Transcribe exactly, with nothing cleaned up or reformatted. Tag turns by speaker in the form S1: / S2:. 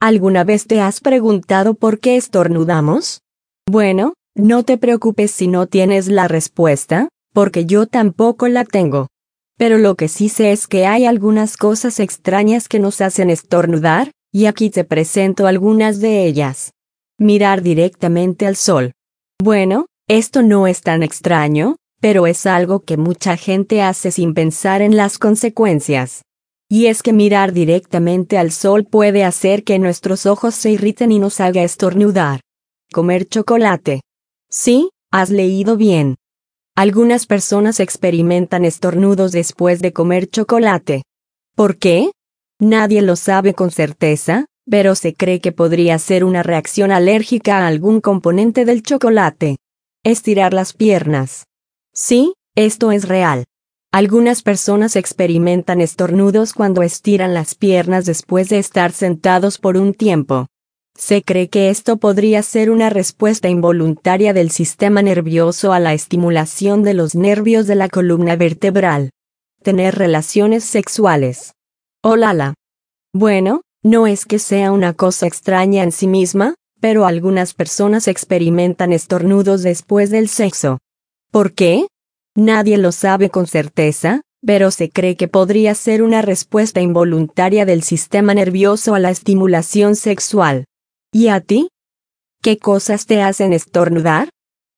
S1: ¿Alguna vez te has preguntado por qué estornudamos? Bueno, no te preocupes si no tienes la respuesta, porque yo tampoco la tengo. Pero lo que sí sé es que hay algunas cosas extrañas que nos hacen estornudar, y aquí te presento algunas de ellas. Mirar directamente al sol. Bueno, esto no es tan extraño, pero es algo que mucha gente hace sin pensar en las consecuencias. Y es que mirar directamente al sol puede hacer que nuestros ojos se irriten y nos haga estornudar. Comer chocolate. Sí, has leído bien. Algunas personas experimentan estornudos después de comer chocolate. ¿Por qué? Nadie lo sabe con certeza, pero se cree que podría ser una reacción alérgica a algún componente del chocolate. Estirar las piernas. Sí, esto es real. Algunas personas experimentan estornudos cuando estiran las piernas después de estar sentados por un tiempo. Se cree que esto podría ser una respuesta involuntaria del sistema nervioso a la estimulación de los nervios de la columna vertebral. Tener relaciones sexuales. Oh lala. Bueno, no es que sea una cosa extraña en sí misma, pero algunas personas experimentan estornudos después del sexo. ¿Por qué? Nadie lo sabe con certeza, pero se cree que podría ser una respuesta involuntaria del sistema nervioso a la estimulación sexual. ¿Y a ti? ¿Qué cosas te hacen estornudar?